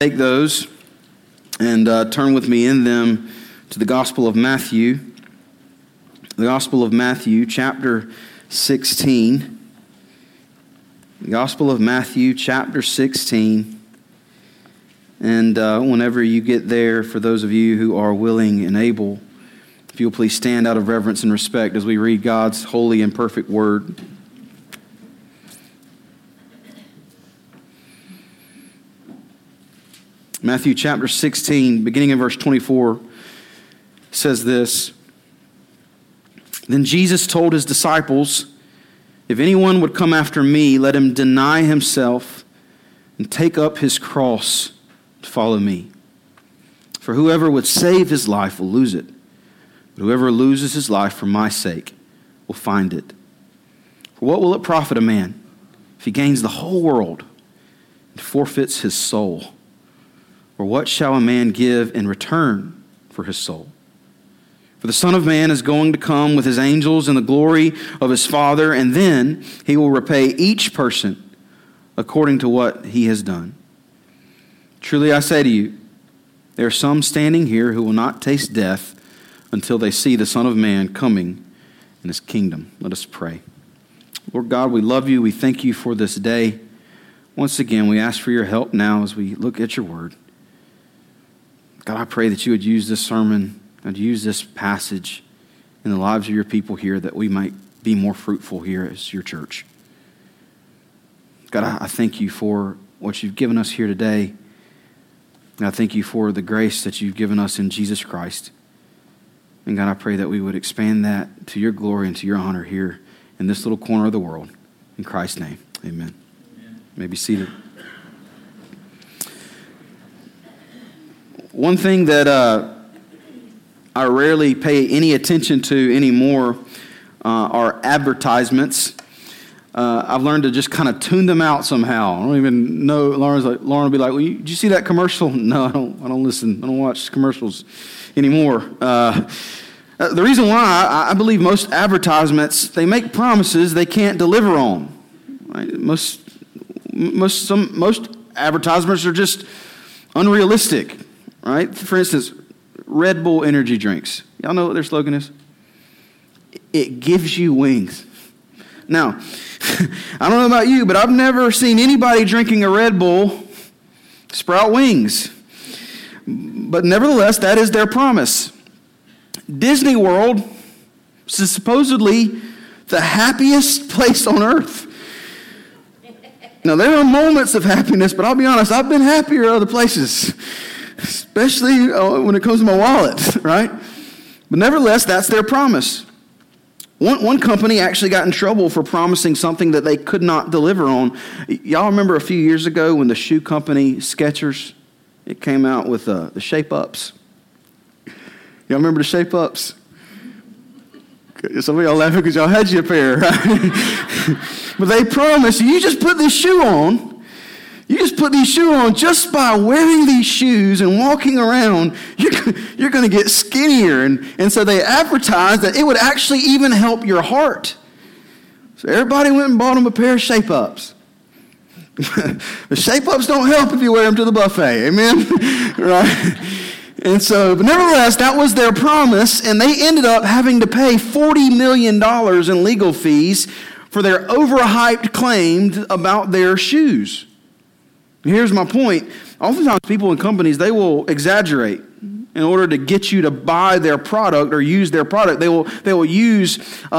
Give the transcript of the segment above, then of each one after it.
Take those and turn with me in them to the Gospel of Matthew. The Gospel of Matthew, chapter 16. The Gospel of Matthew, chapter 16. And whenever you get there, for those of you who are willing and able, if you'll please stand out of reverence and respect as we read God's holy and perfect word. Matthew chapter 16, beginning in verse 24, says this. Then Jesus told his disciples, "If anyone would come after me, let him deny himself and take up his cross to follow me. For whoever would save his life will lose it, but whoever loses his life for my sake will find it. For what will it profit a man if he gains the whole world and forfeits his soul? Or what shall a man give in return for his soul? For the Son of Man is going to come with his angels in the glory of his Father, and then he will repay each person according to what he has done. Truly I say to you, there are some standing here who will not taste death until they see the Son of Man coming in his kingdom." Let us pray. Lord God, we love you. We thank you for this day. Once again, we ask for your help now as we look at your word. God, I pray that you would use this sermon and use this passage in the lives of your people here, that we might be more fruitful here as your church. God, I thank you for what you've given us here today. And I thank you for the grace that you've given us in Jesus Christ. And God, I pray that we would expand that to your glory and to your honor here in this little corner of the world. In Christ's name, amen. You may be seated. One thing that I rarely pay any attention to anymore are advertisements. I've learned to just kind of tune them out somehow. I don't even know. Lauren will be like, "Well, did you see that commercial?" No, I don't listen. I don't watch commercials anymore. The reason why, I believe most advertisements, they make promises they can't deliver on. Right? Most advertisements are just unrealistic. Right? For instance, Red Bull energy drinks. Y'all know what their slogan is? It gives you wings. Now, I don't know about you, but I've never seen anybody drinking a Red Bull sprout wings. But nevertheless, that is their promise. Disney World is supposedly the happiest place on earth. Now, there are moments of happiness, but I'll be honest, I've been happier other places. Especially when it comes to my wallet, right? But nevertheless, that's their promise. One company actually got in trouble for promising something that they could not deliver on. Y'all remember a few years ago when the shoe company Skechers, it came out with the Shape-Ups. Y'all remember the Shape-Ups? Some of y'all laughing because y'all had your pair, right? But they promised, you just put this shoe on. You just put these shoes on, just by wearing these shoes and walking around, you're going to get skinnier. And so they advertised that it would actually even help your heart. So everybody went and bought them a pair of Shape-Ups. The Shape-Ups don't help if you wear them to the buffet. Amen? Right? And so, but nevertheless, that was their promise, and they ended up having to pay $40 million in legal fees for their overhyped claims about their shoes. Here's my point. Oftentimes people in companies, they will exaggerate in order to get you to buy their product or use their product. They will use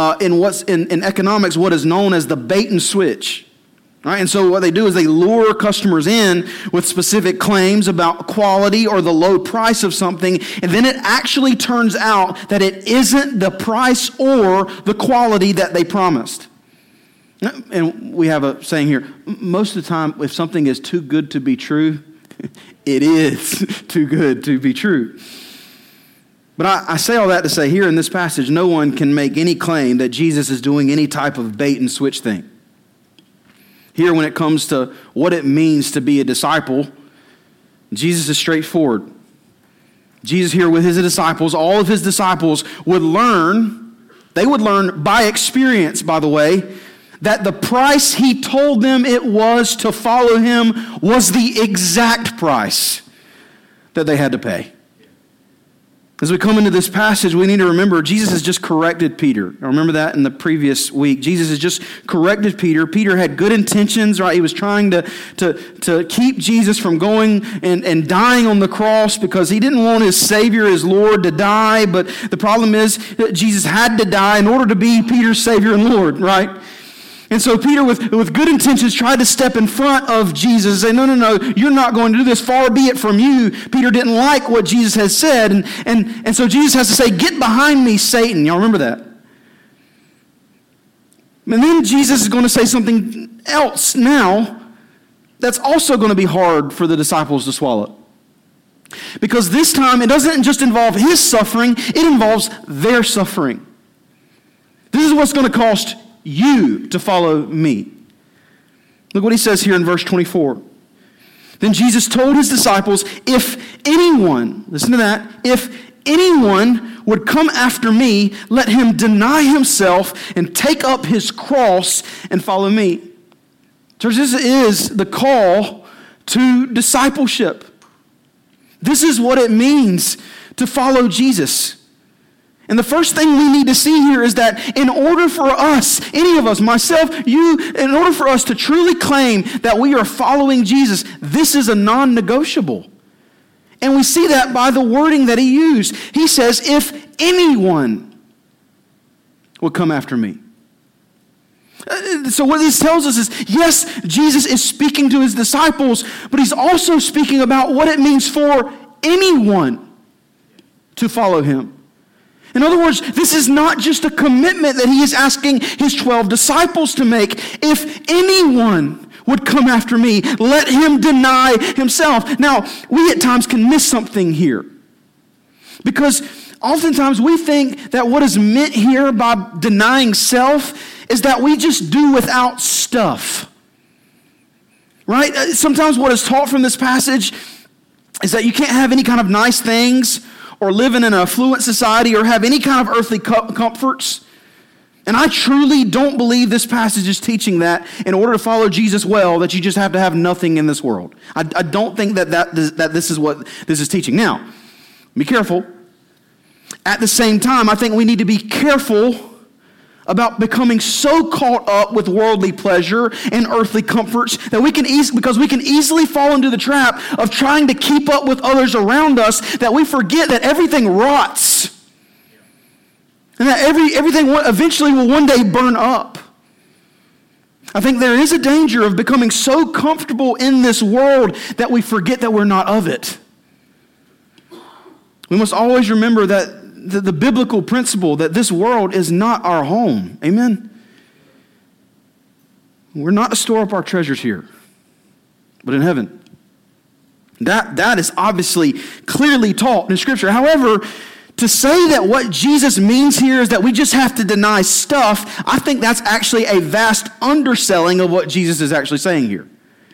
in economics what is known as the bait and switch. Right? And so what they do is they lure customers in with specific claims about quality or the low price of something, and then it actually turns out that it isn't the price or the quality that they promised. And we have a saying here, most of the time, if something is too good to be true, it is too good to be true. But I say all that to say here in this passage, no one can make any claim that Jesus is doing any type of bait and switch thing. Here, when it comes to what it means to be a disciple, Jesus is straightforward. Jesus here with his disciples, all of his disciples would learn, they would learn by experience, by the way, that the price he told them it was to follow him was the exact price that they had to pay. As we come into this passage, we need to remember Jesus has just corrected Peter. I remember that in the previous week. Jesus has just corrected Peter. Peter had good intentions, right? He was trying to keep Jesus from going and dying on the cross because he didn't want his Savior, his Lord, to die. But the problem is that Jesus had to die in order to be Peter's Savior and Lord, right? And so Peter, with good intentions, tried to step in front of Jesus and say, no, you're not going to do this. Far be it from you. Peter didn't like what Jesus has said. And so Jesus has to say, get behind me, Satan. Y'all remember that? And then Jesus is going to say something else now that's also going to be hard for the disciples to swallow. Because this time, it doesn't just involve his suffering, it involves their suffering. This is what's going to cost you to follow me. Look what he says here in verse 24. Then Jesus told his disciples, if anyone, listen to that, if anyone would come after me, let him deny himself and take up his cross and follow me. Church, this is the call to discipleship. This is what it means to follow Jesus. And the first thing we need to see here is that in order for us, any of us, myself, you, in order for us to truly claim that we are following Jesus, this is a non-negotiable. And we see that by the wording that he used. He says, if anyone would come after me. So what this tells us is, yes, Jesus is speaking to his disciples, but he's also speaking about what it means for anyone to follow him. In other words, this is not just a commitment that he is asking his 12 disciples to make. If anyone would come after me, let him deny himself. Now, we at times can miss something here. Because oftentimes we think that what is meant here by denying self is that we just do without stuff. Right? Sometimes what is taught from this passage is that you can't have any kind of nice things or live in an affluent society, or have any kind of earthly comforts. And I truly don't believe this passage is teaching that in order to follow Jesus well, that you just have to have nothing in this world. I don't think that this is what this is teaching. Now, be careful. At the same time, I think we need to be careful about becoming so caught up with worldly pleasure and earthly comforts that because we can easily fall into the trap of trying to keep up with others around us, that we forget that everything rots and that everything eventually will one day burn up. I think there is a danger of becoming so comfortable in this world that we forget that we're not of it. We must always remember that the biblical principle that this world is not our home. Amen? We're not to store up our treasures here, but in heaven. That is obviously clearly taught in Scripture. However, to say that what Jesus means here is that we just have to deny stuff, I think that's actually a vast underselling of what Jesus is actually saying here.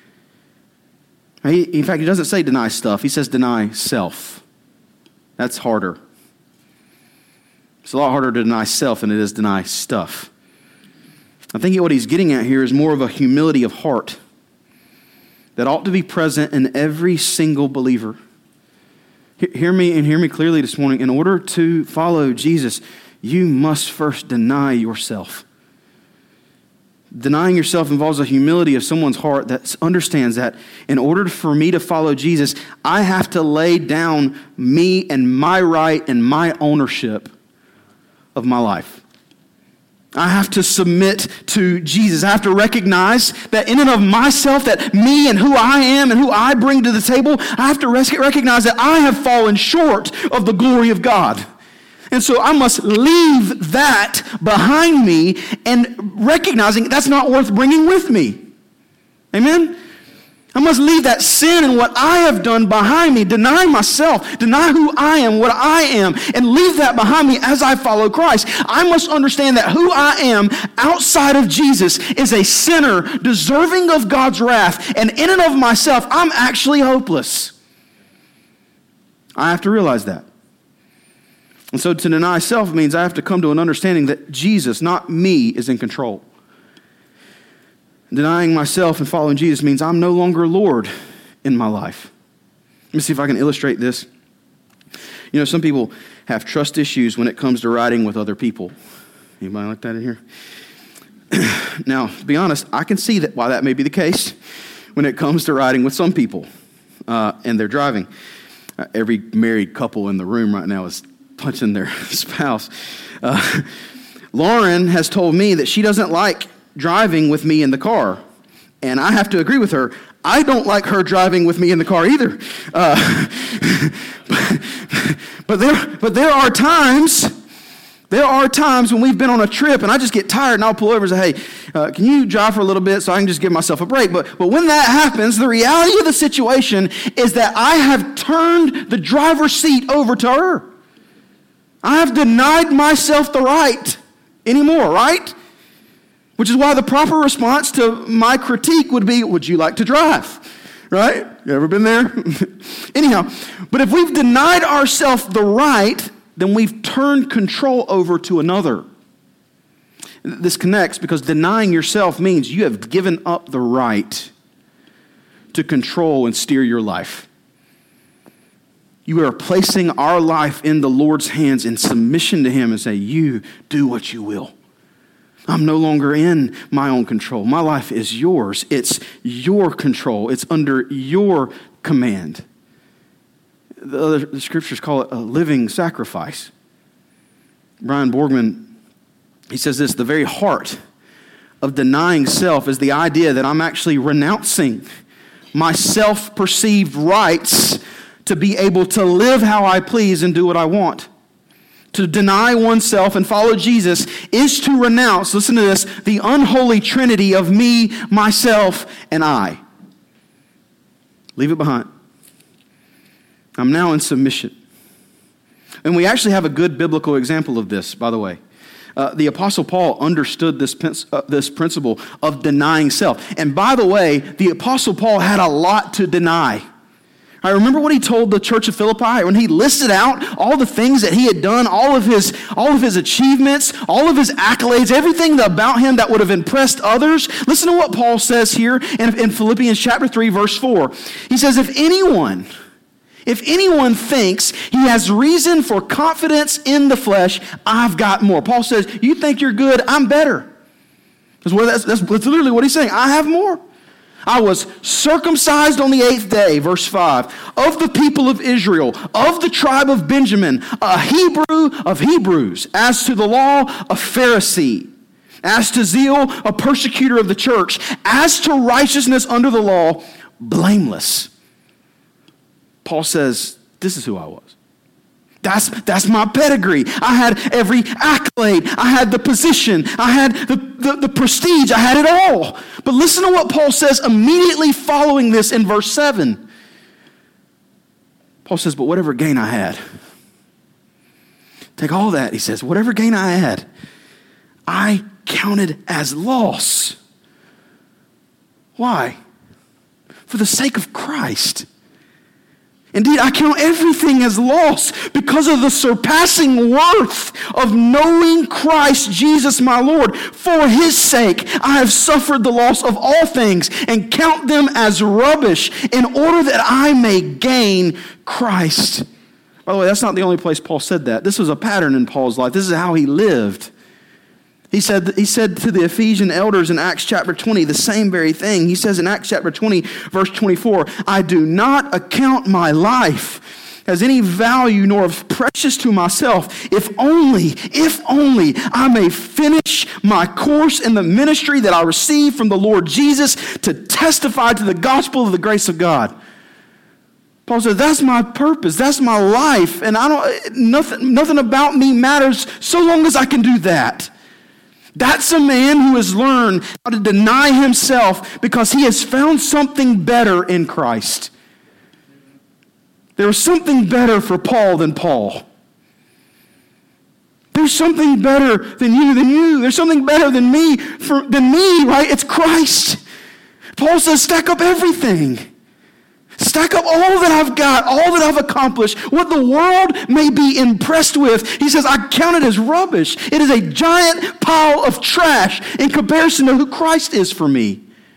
In fact, he doesn't say deny stuff. He says deny self. That's harder. It's a lot harder to deny self than it is deny stuff. I think what he's getting at here is more of a humility of heart that ought to be present in every single believer. Hear me and hear me clearly this morning. In order to follow Jesus, you must first deny yourself. Denying yourself involves a humility of someone's heart that understands that in order for me to follow Jesus, I have to lay down me and my right and my ownership of my life. I have to submit to Jesus. I have to recognize that in and of myself, that me and who I am and who I bring to the table, I have to recognize that I have fallen short of the glory of God. And so I must leave that behind me and recognizing that's not worth bringing with me. Amen? I must leave that sin and what I have done behind me, deny myself, deny who I am, what I am, and leave that behind me as I follow Christ. I must understand that who I am outside of Jesus is a sinner deserving of God's wrath, and in and of myself, I'm actually hopeless. I have to realize that. And so to deny self means I have to come to an understanding that Jesus, not me, is in control. Denying myself and following Jesus means I'm no longer Lord in my life. Let me see if I can illustrate this. You know, some people have trust issues when it comes to riding with other people. Anybody like that in here? Now, to be honest, I can see that why that may be the case when it comes to riding with some people and they're driving. Every married couple in the room right now is punching their spouse. Lauren has told me that she doesn't like driving with me in the car, and I have to agree with her. I don't like her driving with me in the car either. But there are times when we've been on a trip and I just get tired and I'll pull over and say, hey, can you drive for a little bit so I can just give myself a break? But when that happens, the reality of the situation is that I have turned the driver's seat over to her. I have denied myself the right anymore, right? Which is why the proper response to my critique would be, would you like to drive? Right? You ever been there? Anyhow, but if we've denied ourselves the right, then we've turned control over to another. This connects because denying yourself means you have given up the right to control and steer your life. You are placing our life in the Lord's hands in submission to Him and say, you do what you will. I'm no longer in my own control. My life is yours. It's your control. It's under your command. The scriptures call it a living sacrifice. Brian Borgman, he says this, the very heart of denying self is the idea that I'm actually renouncing my self-perceived rights to be able to live how I please and do what I want. To deny oneself and follow Jesus is to renounce, listen to this, the unholy trinity of me, myself, and I. Leave it behind. I'm now in submission. And we actually have a good biblical example of this, by the way. The Apostle Paul understood this principle of denying self. And by the way, the Apostle Paul had a lot to deny. I remember what he told the church of Philippi when he listed out all the things that he had done, all of his achievements, all of his accolades, everything about him that would have impressed others. Listen to what Paul says here in Philippians chapter 3, verse 4. He says, if anyone thinks he has reason for confidence in the flesh, I've got more. Paul says, you think you're good, I'm better. That's literally what he's saying. I have more. I was circumcised on the 8th day, verse 5, of the people of Israel, of the tribe of Benjamin, a Hebrew of Hebrews, as to the law, a Pharisee, as to zeal, a persecutor of the church, as to righteousness under the law, blameless. Paul says, this is who I was. That's my pedigree. I had every accolade. I had the position. I had the prestige. I had it all. But listen to what Paul says immediately following this in verse 7. Paul says, but whatever gain I had, take all that, he says, whatever gain I had, I counted as loss. Why? For the sake of Christ. Indeed, I count everything as loss because of the surpassing worth of knowing Christ Jesus my Lord. For His sake, I have suffered the loss of all things and count them as rubbish in order that I may gain Christ. By the way, that's not the only place Paul said that. This was a pattern in Paul's life. This is how he lived. He said to the Ephesian elders in Acts chapter 20 the same very thing. He says in Acts chapter 20, verse 24, I do not account my life as any value nor of precious to myself, if only I may finish my course in the ministry that I received from the Lord Jesus to testify to the gospel of the grace of God. Paul says, that's my purpose, that's my life, and nothing about me matters so long as I can do that. That's a man who has learned how to deny himself because he has found something better in Christ. There was something better for Paul than Paul. There's something better than you. There's something better than me, right? It's Christ. Paul says, stack up everything. Stack up all that I've got, all that I've accomplished, what the world may be impressed with. He says, I count it as rubbish. It is a giant pile of trash in comparison to who Christ is for me.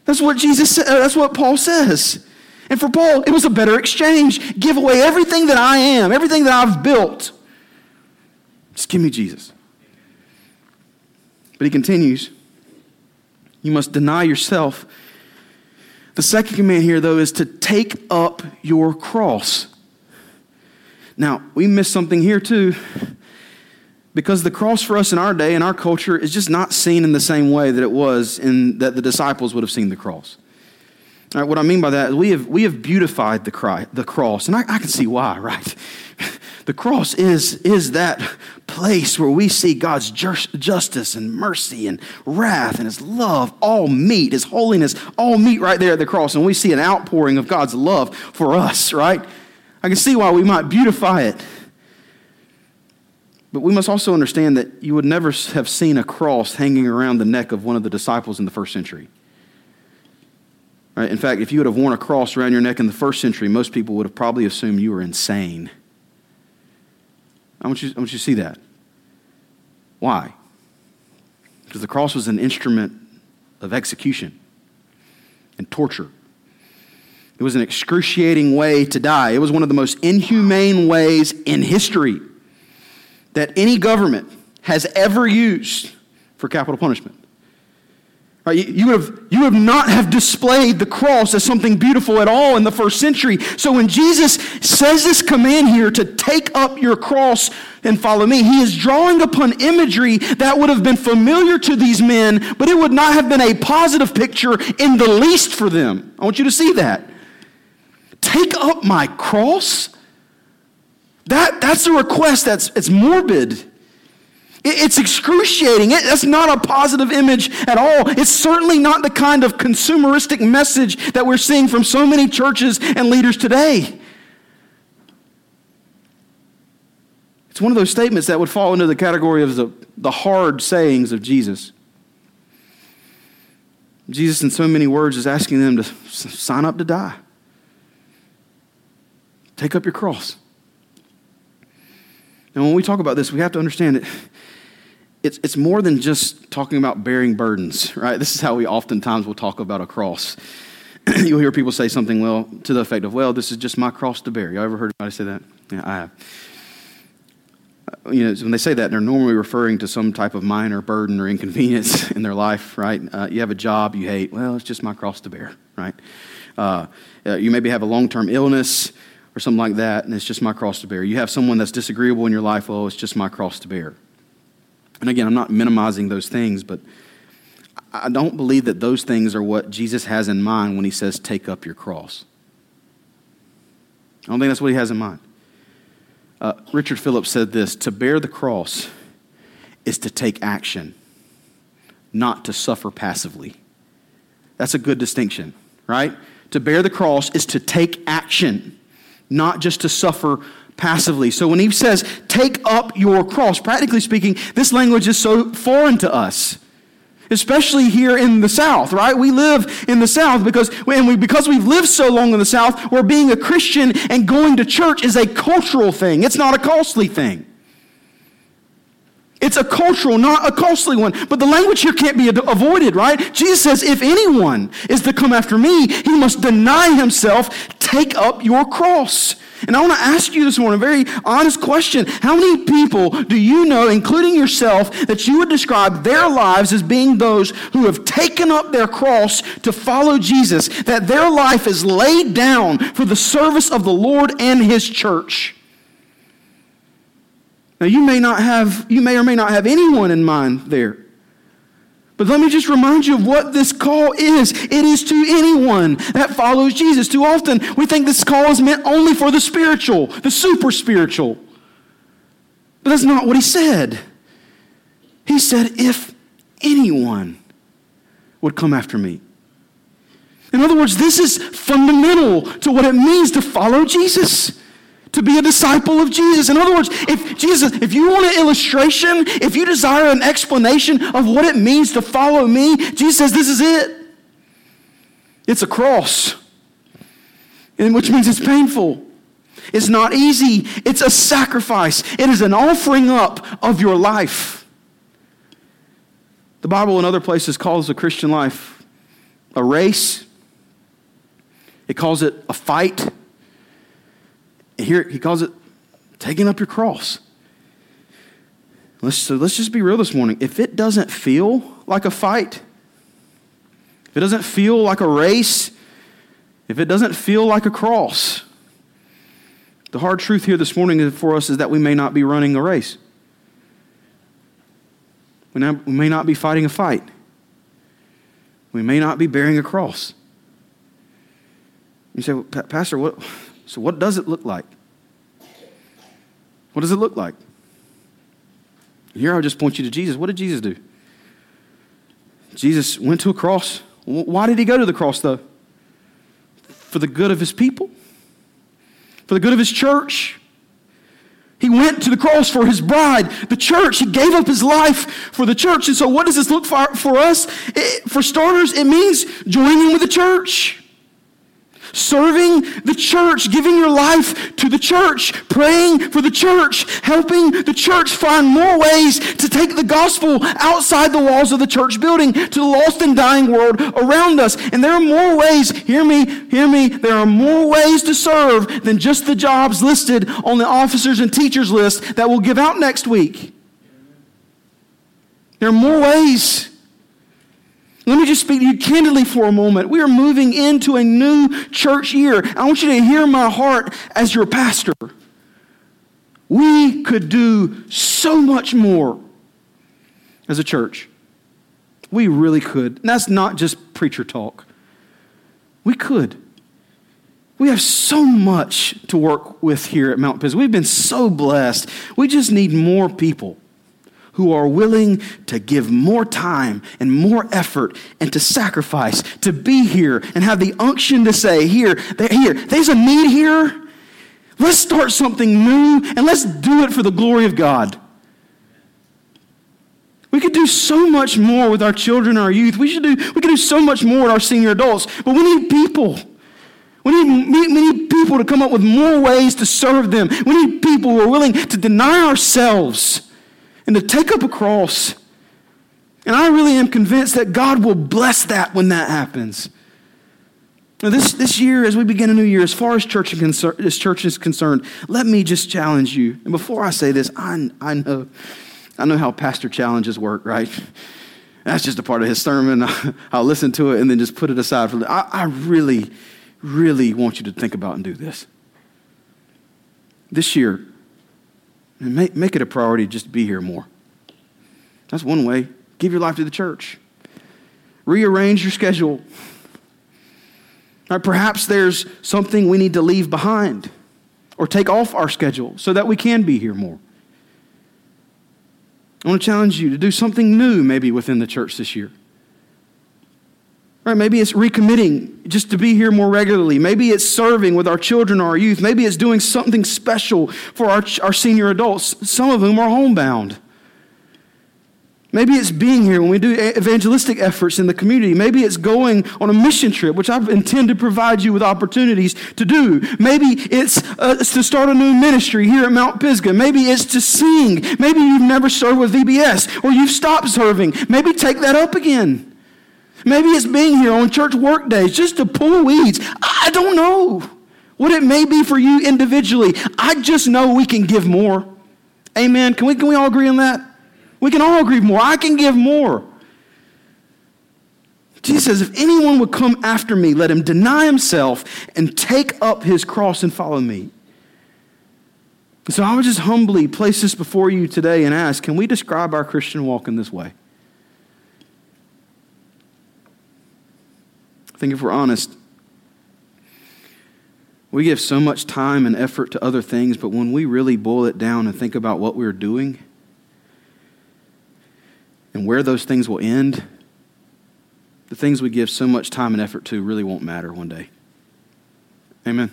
That's what Jesus said. That's what Paul says. And for Paul, it was a better exchange. Give away everything that I am, everything that I've built. Just give me Jesus. But he continues, you must deny yourself. The second command here, though, is to take up your cross. Now, we miss something here, too, because the cross for us in our day, in our culture, is just not seen in the same way that it was that the disciples would have seen the cross. All right, what I mean by that is we have beautified the cross, and I can see why, right? The cross is that place where we see God's justice and mercy and wrath and his love all meet, his holiness all meet right there at the cross. And we see an outpouring of God's love for us, right? I can see why we might beautify it. But we must also understand that you would never have seen a cross hanging around the neck of one of the disciples in the first century. Right? In fact, if you would have worn a cross around your neck in the first century, most people would have probably assumed you were insane. I want you to see that. Why? Because the cross was an instrument of execution and torture. It was an excruciating way to die. It was one of the most inhumane ways in history that any government has ever used for capital punishment. Right? You would not have displayed the cross as something beautiful at all in the first century. So when Jesus says this command here to take up your cross and follow me, he is drawing upon imagery that would have been familiar to these men, but it would not have been a positive picture in the least for them. I want you to see that. Take up my cross? That's a request it's morbid. It's excruciating. That's not a positive image at all. It's certainly not the kind of consumeristic message that we're seeing from so many churches and leaders today. It's one of those statements that would fall into the category of the hard sayings of Jesus. Jesus, in so many words, is asking them to sign up to die. Take up your cross. And when we talk about this, we have to understand it. It's more than just talking about bearing burdens, right? This is how we oftentimes will talk about a cross. You'll hear people say something, to the effect of, this is just my cross to bear. You ever heard anybody say that? Yeah, I have. When they say that, they're normally referring to some type of minor burden or inconvenience in their life, right? You have a job you hate. It's just my cross to bear, right? You maybe have a long-term illness or something like that, and it's just my cross to bear. You have someone that's disagreeable in your life, it's just my cross to bear. And again, I'm not minimizing those things, but I don't believe that those things are what Jesus has in mind when he says, take up your cross. I don't think that's what he has in mind. Richard Phillips said this, to bear the cross is to take action, not to suffer passively. That's a good distinction, right? To bear the cross is to take action, not just to suffer passively. So when he says, take up your cross, practically speaking, this language is so foreign to us, especially here in the South, right? We live in the South because we've lived so long in the South, where being a Christian and going to church is a cultural thing. It's not a costly thing. It's a cultural, not a costly one. But the language here can't be avoided, right? Jesus says, if anyone is to come after me, he must deny himself, take up your cross. And I want to ask you this morning a very honest question. How many people do you know, including yourself, that you would describe their lives as being those who have taken up their cross to follow Jesus, that their life is laid down for the service of the Lord and his church? Now, you may or may not have anyone in mind there. But let me just remind you of what this call is. It is to anyone that follows Jesus. Too often, we think this call is meant only for the spiritual, the super spiritual. But that's not what he said. He said, if anyone would come after me. In other words, this is fundamental to what it means to follow Jesus, to be a disciple of Jesus. In other words, if you want an illustration, if you desire an explanation of what it means to follow me, Jesus says this is it. It's a cross, which means it's painful. It's not easy. It's a sacrifice. It is an offering up of your life. The Bible in other places calls the Christian life a race. It calls it a fight. And here he calls it taking up your cross. Let's just be real this morning. If it doesn't feel like a fight, if it doesn't feel like a race, if it doesn't feel like a cross, the hard truth here this morning for us is that we may not be running a race. We may not be fighting a fight. We may not be bearing a cross. You say, well, Pastor, what does it look like? What does it look like? Here I'll just point you to Jesus. What did Jesus do? Jesus went to a cross. Why did he go to the cross, though? For the good of his people? For the good of his church? He went to the cross for his bride, the church. He gave up his life for the church. And so what does this look for us? For starters, it means joining with the church. Serving the church, giving your life to the church, praying for the church, helping the church find more ways to take the gospel outside the walls of the church building to the lost and dying world around us. And there are more ways, hear me, there are more ways to serve than just the jobs listed on the officers and teachers list that we'll give out next week. There are more ways. Let me just speak to you candidly for a moment. We are moving into a new church year. I want you to hear my heart as your pastor. We could do so much more as a church. We really could. And that's not just preacher talk. We could. We have so much to work with here at Mount Pisgah. We've been so blessed. We just need more people who are willing to give more time and more effort and to sacrifice, to be here and have the unction to say, there's a need here. Let's start something new and let's do it for the glory of God. We could do so much more with our children and our youth. We could do so much more with our senior adults, but we need people. We need people to come up with more ways to serve them. We need people who are willing to deny ourselves and to take up a cross. And I really am convinced that God will bless that when that happens. Now this year, as we begin a new year, as far as church is concerned, let me just challenge you. And before I say this, I know how pastor challenges work, right? That's just a part of his sermon. I'll listen to it and then just put it aside. I really, really want you to think about and do this. This year, and make it a priority just to be here more. That's one way. Give your life to the church. Rearrange your schedule. Or perhaps there's something we need to leave behind or take off our schedule so that we can be here more. I want to challenge you to do something new maybe within the church this year. Right, maybe it's recommitting just to be here more regularly. Maybe it's serving with our children or our youth. Maybe it's doing something special for our senior adults, some of whom are homebound. Maybe it's being here when we do evangelistic efforts in the community. Maybe it's going on a mission trip, which I intend to provide you with opportunities to do. Maybe it's to start a new ministry here at Mount Pisgah. Maybe it's to sing. Maybe you've never served with VBS or you've stopped serving. Maybe take that up again. Maybe it's being here on church work days just to pull weeds. I don't know what it may be for you individually. I just know we can give more. Amen. Can we all agree on that? We can all agree more. I can give more. Jesus says, if anyone would come after me, let him deny himself and take up his cross and follow me. And so I would just humbly place this before you today and ask, can we describe our Christian walk in this way? I think if we're honest, we give so much time and effort to other things, but when we really boil it down and think about what we're doing and where those things will end, the things we give so much time and effort to really won't matter one day. Amen.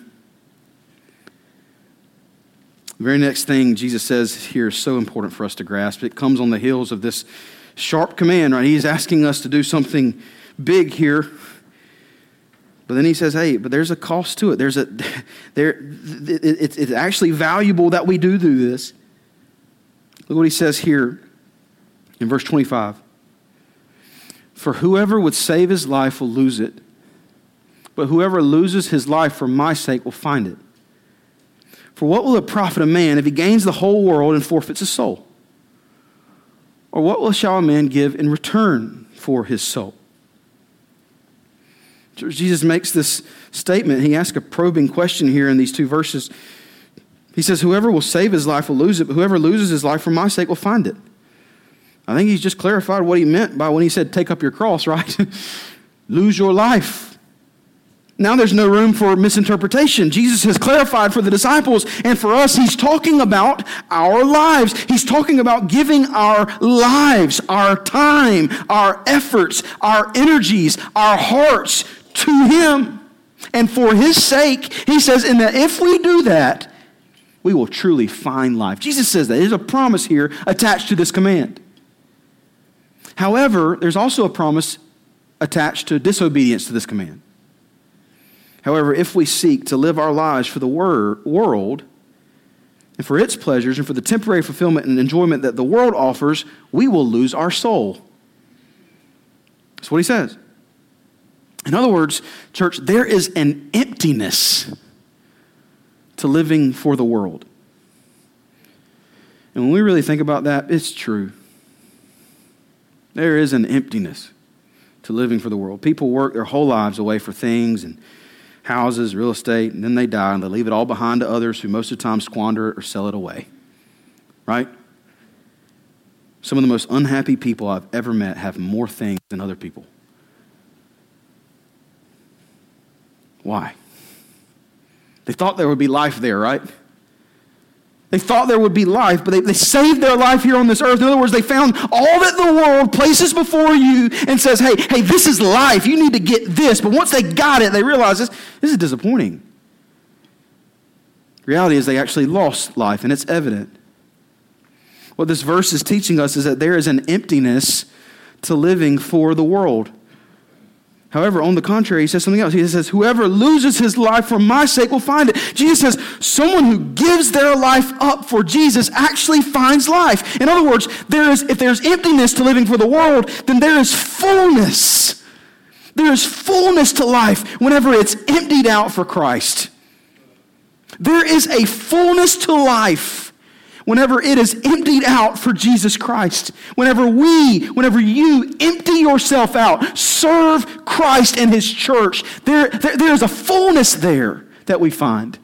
The very next thing Jesus says here is so important for us to grasp. It comes on the heels of this sharp command, right? He's asking us to do something big here. But then he says, hey, but there's a cost to it. It's actually valuable that we do this. Look what he says here in verse 25. For whoever would save his life will lose it, but whoever loses his life for my sake will find it. For what will it profit a man if he gains the whole world and forfeits his soul? Or what shall a man give in return for his soul? Jesus makes this statement. He asks a probing question here in these two verses. He says, whoever will save his life will lose it, but whoever loses his life for my sake will find it. I think he's just clarified what he meant by when he said, take up your cross, right? Lose your life. Now there's no room for misinterpretation. Jesus has clarified for the disciples, and for us, he's talking about our lives. He's talking about giving our lives, our time, our efforts, our energies, our hearts to him. And for his sake, he says, and that if we do that, we will truly find life. Jesus says that. There's a promise here attached to this command. However, there's also a promise attached to disobedience to this command. However, if we seek to live our lives for the world and for its pleasures and for the temporary fulfillment and enjoyment that the world offers, we will lose our soul. That's what he says. In other words, church, there is an emptiness to living for the world. And when we really think about that, it's true. There is an emptiness to living for the world. People work their whole lives away for things and houses, real estate, and then they die and they leave it all behind to others who most of the time squander it or sell it away. Right? Some of the most unhappy people I've ever met have more things than other people. Why? They thought there would be life there, right? They thought there would be life, but they saved their life here on this earth. In other words, they found all that the world places before you and says, hey, this is life. You need to get this. But once they got it, they realized this is disappointing. The reality is they actually lost life, and it's evident. What this verse is teaching us is that there is an emptiness to living for the world. However, on the contrary, he says something else. He says, whoever loses his life for my sake will find it. Jesus says, someone who gives their life up for Jesus actually finds life. In other words, if there's emptiness to living for the world, then there is fullness. There is fullness to life whenever it's emptied out for Christ. There is a fullness to life whenever it is emptied out for Jesus Christ. Whenever you empty yourself out, serve Christ and his church, there is a fullness there that we find.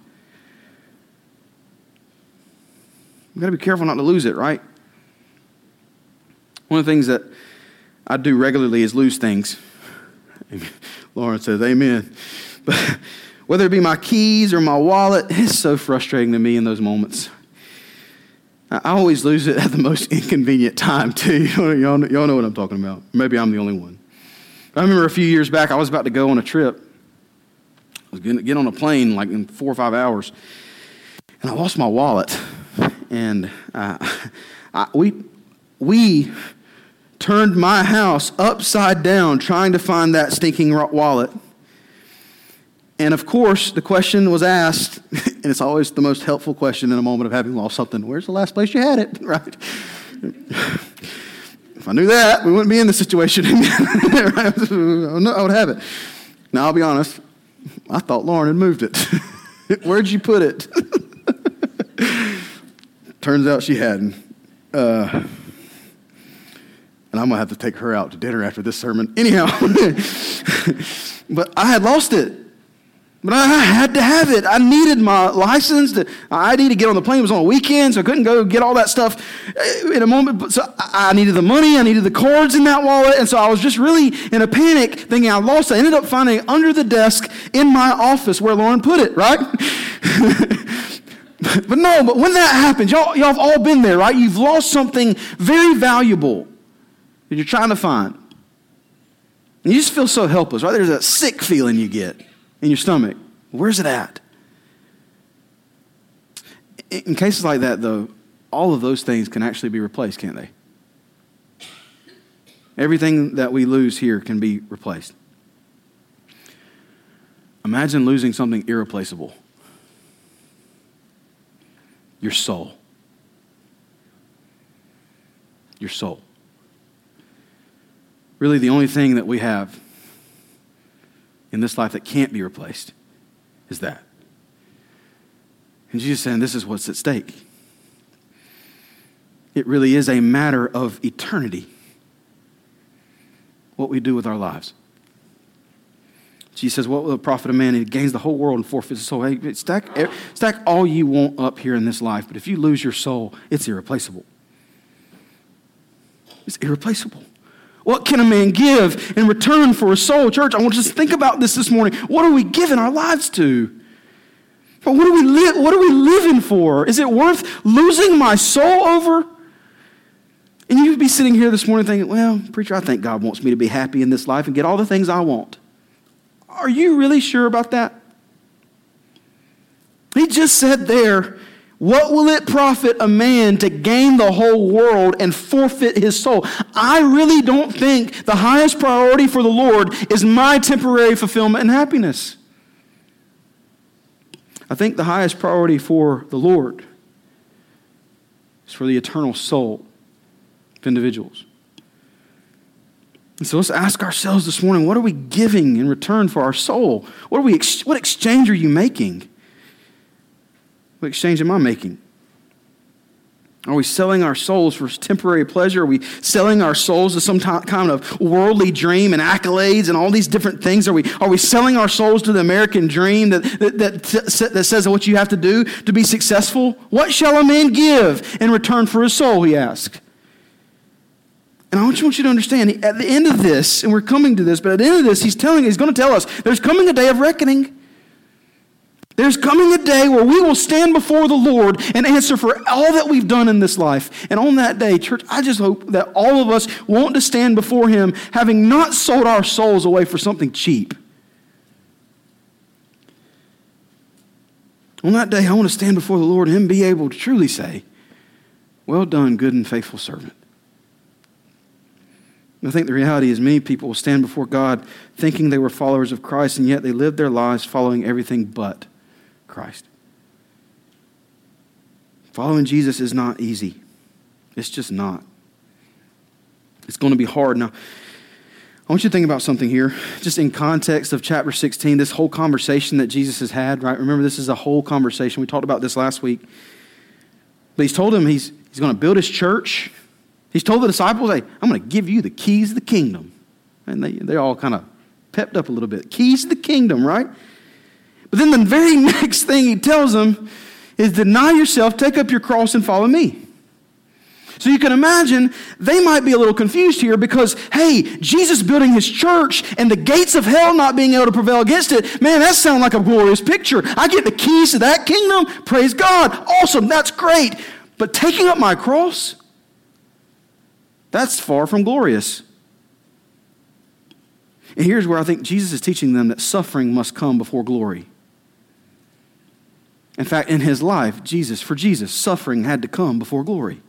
We've got to be careful not to lose it, right? One of the things that I do regularly is lose things. Lauren says, amen. But whether it be my keys or my wallet, it's so frustrating to me in those moments. I always lose it at the most inconvenient time, too. Y'all know what I'm talking about. Maybe I'm the only one. I remember a few years back, I was about to go on a trip. I was going to get on a plane like in 4 or 5 hours. And I lost my wallet. And we turned my house upside down trying to find that stinking wallet. And of course, the question was asked, and it's always the most helpful question in a moment of having lost something. Where's the last place you had it? Right? If I knew that, we wouldn't be in this situation. Right? I would have it. Now, I'll be honest. I thought Lauren had moved it. Where'd you put it? Turns out she hadn't. And I'm going to have to take her out to dinner after this sermon. Anyhow. But I had lost it. But I had to have it. I needed my license. I needed to get on the plane. It was on a weekend, so I couldn't go get all that stuff in a moment. So I needed the money. I needed the cards in that wallet. And so I was just really in a panic thinking I lost it. I ended up finding it under the desk in my office where Lauren put it, right? But when that happens, y'all have all been there, right? You've lost something very valuable that you're trying to find. And you just feel so helpless, right? There's that sick feeling you get in your stomach. Where's it at? In cases like that, though, all of those things can actually be replaced, can't they? Everything that we lose here can be replaced. Imagine losing something irreplaceable. Your soul. Your soul. really the only thing that we have in this life that can't be replaced is that. And Jesus is saying this is what's at stake. It really is a matter of eternity, what we do with our lives. Jesus says, what will it profit a man? He gains the whole world and forfeits his soul. Hey, stack all you want up here in this life, but if you lose your soul, it's irreplaceable. It's irreplaceable. What can a man give in return for a soul? Church, I want you to think about this morning. What are we giving our lives to? What are we living for? Is it worth losing my soul over? And you'd be sitting here this morning thinking, well, preacher, I think God wants me to be happy in this life and get all the things I want. Are you really sure about that? He just said there, what will it profit a man to gain the whole world and forfeit his soul? I really don't think the highest priority for the Lord is my temporary fulfillment and happiness. I think the highest priority for the Lord is for the eternal soul of individuals. And so let's ask ourselves this morning, what are we giving in return for our soul? What exchange are you making? What exchange am I making? Are we selling our souls for temporary pleasure? Are we selling our souls to some kind of worldly dream and accolades and all these different things? Are we selling our souls to the American dream that says what you have to do to be successful? What shall a man give in return for his soul, he asked. And I want you to understand, at the end of this, and we're coming to this, but at the end of this, he's going to tell us, there's coming a day of reckoning. There's coming a day where we will stand before the Lord and answer for all that we've done in this life. And on that day, church, I just hope that all of us want to stand before him having not sold our souls away for something cheap. On that day, I want to stand before the Lord and him be able to truly say, well done, good and faithful servant. I think the reality is many people will stand before God thinking they were followers of Christ, and yet they lived their lives following everything but Christ. Following Jesus is not easy. It's just not. It's going to be hard. Now, I want you to think about something here, just in context of chapter 16, this whole conversation that Jesus has had, right? Remember, this is a whole conversation. We talked about this last week. But he's told them he's going to build his church. He's told the disciples, hey, I'm going to give you the keys of the kingdom. And they're all kind of pepped up a little bit. Keys to the kingdom, right? But then the very next thing he tells them is deny yourself, take up your cross, and follow me. So you can imagine they might be a little confused here because, hey, Jesus building his church and the gates of hell not being able to prevail against it, man, that sounds like a glorious picture. I get the keys to that kingdom. Praise God. Awesome. That's great. But taking up my cross, that's far from glorious. And here's where I think Jesus is teaching them that suffering must come before glory. In fact, in his life, for Jesus, suffering had to come before glory.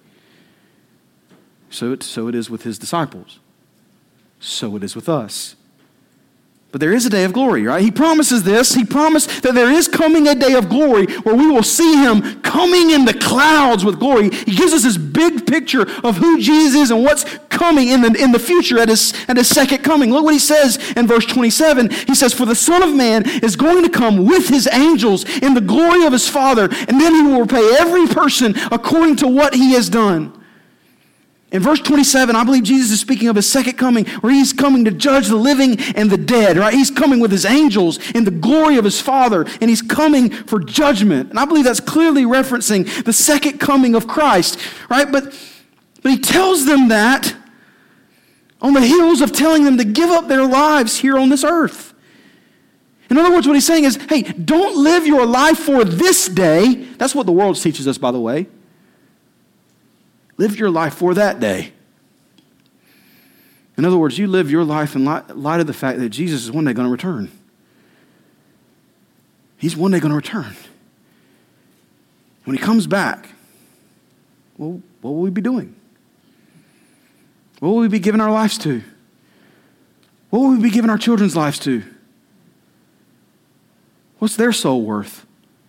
So it is with his disciples. So it is with us. But there is a day of glory, right? He promises this. He promised that there is coming a day of glory where we will see him coming in the clouds with glory. He gives us this big picture of who Jesus is and what's coming in the future at his second coming. Look what he says in verse 27. He says, for the Son of Man is going to come with his angels in the glory of his Father, and then he will repay every person according to what he has done. In verse 27, I believe Jesus is speaking of his second coming, where he's coming to judge the living and the dead, right? He's coming with his angels in the glory of his Father, and he's coming for judgment. And I believe that's clearly referencing the second coming of Christ, right? But he tells them that on the heels of telling them to give up their lives here on this earth. In other words, what he's saying is, hey, don't live your life for this day. That's what the world teaches us, by the way. Live your life for that day. In other words, you live your life in light of the fact that Jesus is one day going to return. He's one day going to return. When he comes back, well, what will we be doing? What will we be giving our lives to? What will we be giving our children's lives to? What's their soul worth?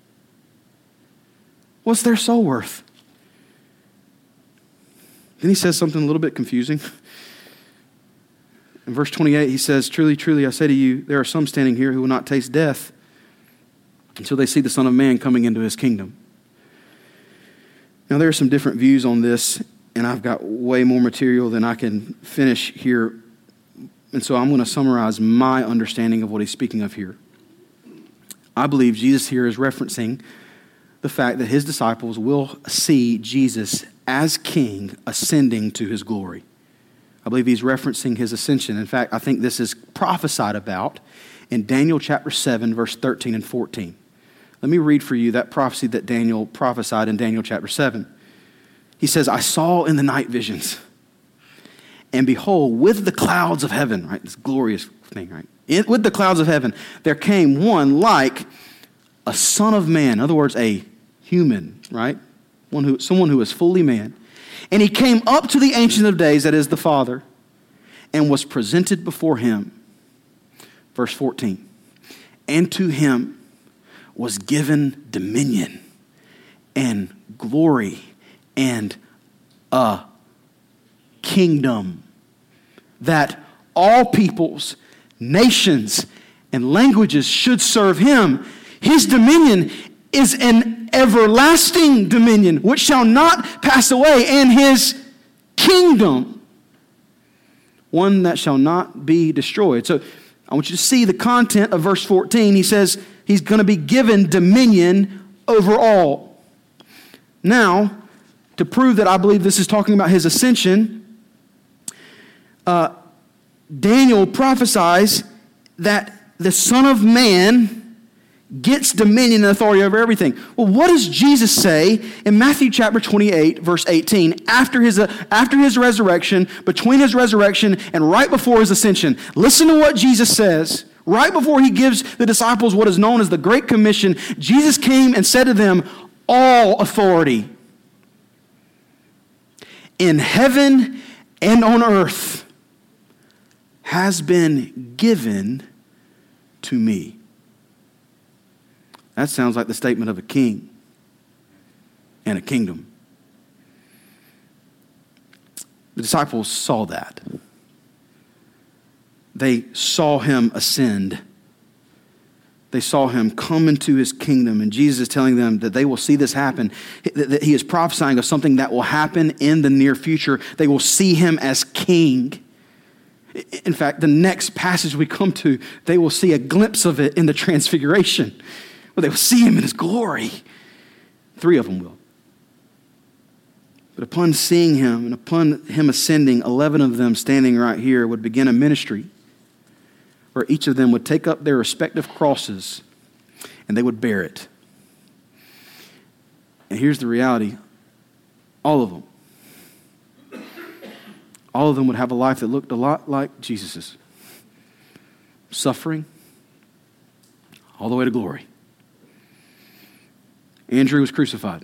What's their soul worth? Then he says something a little bit confusing. In verse 28, he says, truly, truly, I say to you, there are some standing here who will not taste death until they see the Son of Man coming into his kingdom. Now, there are some different views on this, and I've got way more material than I can finish here. And so I'm going to summarize my understanding of what he's speaking of here. I believe Jesus here is referencing the fact that his disciples will see Jesus as king ascending to his glory. I believe he's referencing his ascension. In fact, I think this is prophesied about in Daniel chapter 7, verse 13 and 14. Let me read for you that prophecy that Daniel prophesied in Daniel chapter 7. He says, I saw in the night visions, and behold, with the clouds of heaven, right, this glorious thing, right? With the clouds of heaven, there came one like a son of man. In other words, a human, right? Someone who is fully man. And he came up to the Ancient of Days, that is the Father, and was presented before him. Verse 14. And to him was given dominion and glory and a kingdom, that all peoples, nations, and languages should serve him. His dominion is an everlasting dominion which shall not pass away, and his kingdom one that shall not be destroyed. So I want you to see the content of verse 14. He says he's going to be given dominion over all. Now, to prove that I believe this is talking about his ascension, Daniel prophesies that the Son of Man gets dominion and authority over everything. Well, what does Jesus say in Matthew chapter 28, verse 18, after his resurrection, between his resurrection and right before his ascension? Listen to what Jesus says. Right before he gives the disciples what is known as the Great Commission, Jesus came and said to them, all authority in heaven and on earth has been given to me. That sounds like the statement of a king and a kingdom. The disciples saw that. They saw him ascend. They saw him come into his kingdom, and Jesus is telling them that they will see this happen. That he is prophesying of something that will happen in the near future. They will see him as king. In fact, the next passage we come to, they will see a glimpse of it in the Transfiguration, where they will see him in his glory. 3 of them will. But upon seeing him and upon him ascending, 11 of them standing right here would begin a ministry where each of them would take up their respective crosses and they would bear it. And here's the reality. All of them would have a life that looked a lot like Jesus's. Suffering all the way to glory. Andrew was crucified.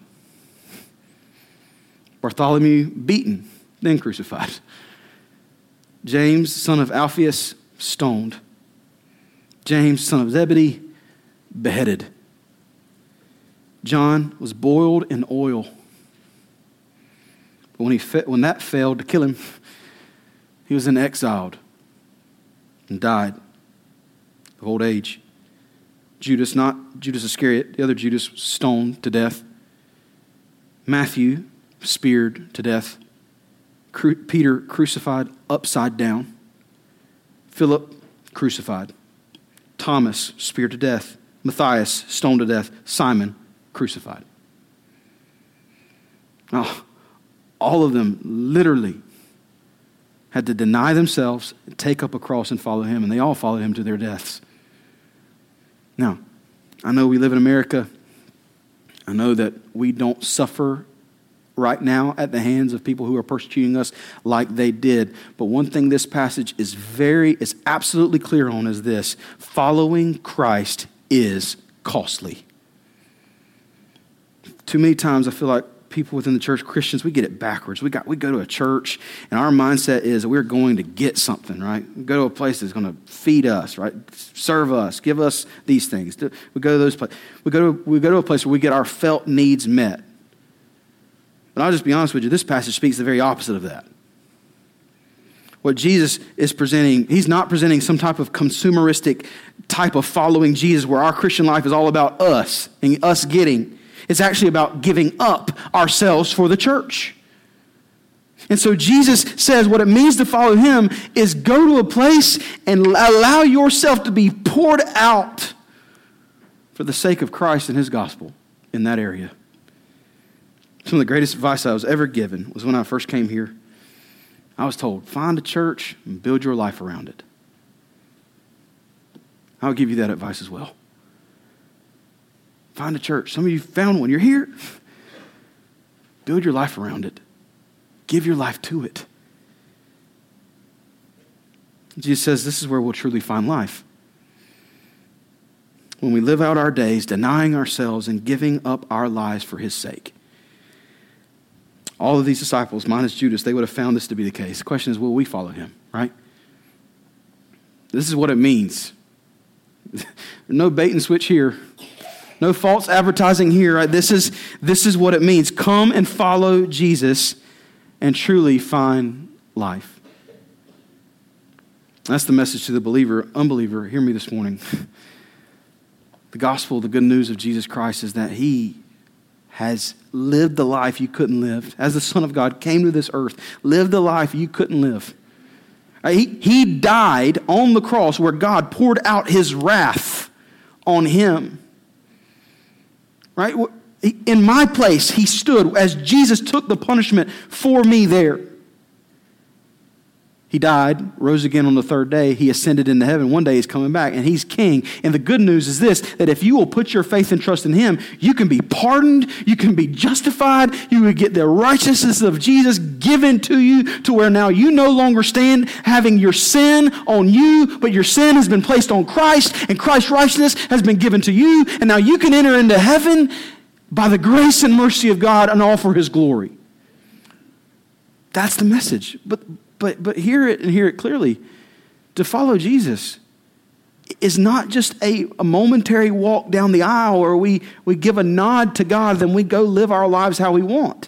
Bartholomew beaten, then crucified. James, son of Alphaeus, stoned. James, son of Zebedee, beheaded. John was boiled in oil. But when that failed to kill him, he was then exiled and died of old age. Judas, not Judas Iscariot, the other Judas, stoned to death. Matthew, speared to death. Peter, crucified upside down. Philip, crucified. Thomas, speared to death. Matthias, stoned to death. Simon, crucified. Oh, all of them literally had to deny themselves, take up a cross and follow him, and they all followed him to their deaths. Now, I know we live in America. I know that we don't suffer right now at the hands of people who are persecuting us like they did. But one thing this passage is absolutely clear on is this: following Christ is costly. Too many times I feel like people within the church, Christians, we get it backwards. We go to a church and our mindset is that we're going to get something, right? We go to a place that's going to feed us, right? Serve us, give us these things. We go to those places. We go to a place where we get our felt needs met. But I'll just be honest with you, this passage speaks the very opposite of that. What Jesus is presenting, he's not presenting some type of consumeristic type of following Jesus where our Christian life is all about us and us getting. It's actually about giving up ourselves for the church. And so Jesus says what it means to follow him is go to a place and allow yourself to be poured out for the sake of Christ and his gospel in that area. Some of the greatest advice I was ever given was when I first came here. I was told, find a church and build your life around it. I'll give you that advice as well. Find a church. Some of you found one. You're here. Build your life around it. Give your life to it. Jesus says this is where we'll truly find life. When we live out our days denying ourselves and giving up our lives for his sake. All of these disciples, minus Judas, they would have found this to be the case. The question is, will we follow him, right? This is what it means. No bait and switch here. No false advertising here. Right? This is what it means. Come and follow Jesus and truly find life. That's the message to the believer. Unbeliever, hear me this morning. The gospel, the good news of Jesus Christ is that he has lived the life you couldn't live. As the Son of God came to this earth, lived the life you couldn't live. He died on the cross where God poured out his wrath on him. Right? In my place, he stood as Jesus took the punishment for me there. He died, rose again on the third day. He ascended into heaven. One day he's coming back, and he's king. And the good news is this, that if you will put your faith and trust in him, you can be pardoned, you can be justified, you will get the righteousness of Jesus given to you to where now you no longer stand having your sin on you, but your sin has been placed on Christ, and Christ's righteousness has been given to you, and now you can enter into heaven by the grace and mercy of God and all for his glory. That's the message. But hear it clearly. To follow Jesus is not just a momentary walk down the aisle where we give a nod to God, then we go live our lives how we want.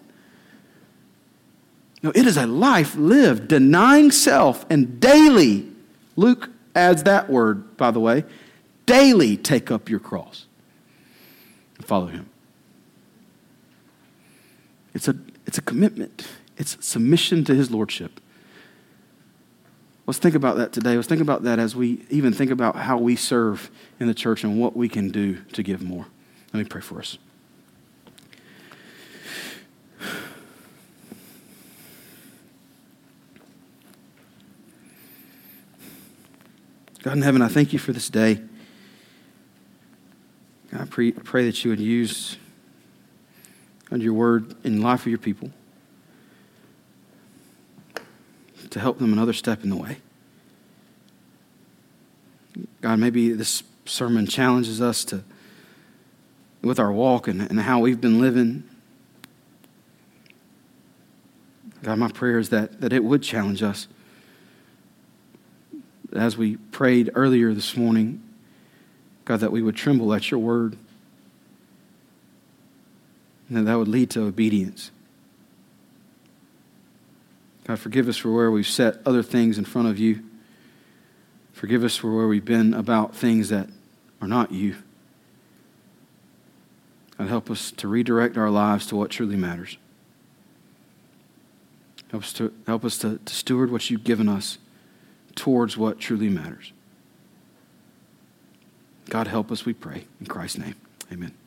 No, it is a life lived, denying self and daily, Luke adds that word, by the way, daily take up your cross and follow him. It's a commitment. It's submission to his lordship. Let's think about that today. Let's think about that as we even think about how we serve in the church and what we can do to give more. Let me pray for us. God in heaven, I thank you for this day. God, I pray that you would use your word in the life of your people to help them another step in the way. God, maybe this sermon challenges us with our walk and how we've been living. God, my prayer is that it would challenge us. As we prayed earlier this morning, God, that we would tremble at your word and that would lead to obedience. God, forgive us for where we've set other things in front of you. Forgive us for where we've been about things that are not you. God, help us to redirect our lives to what truly matters. Help us to steward what you've given us towards what truly matters. God, help us, we pray. In Christ's name, amen.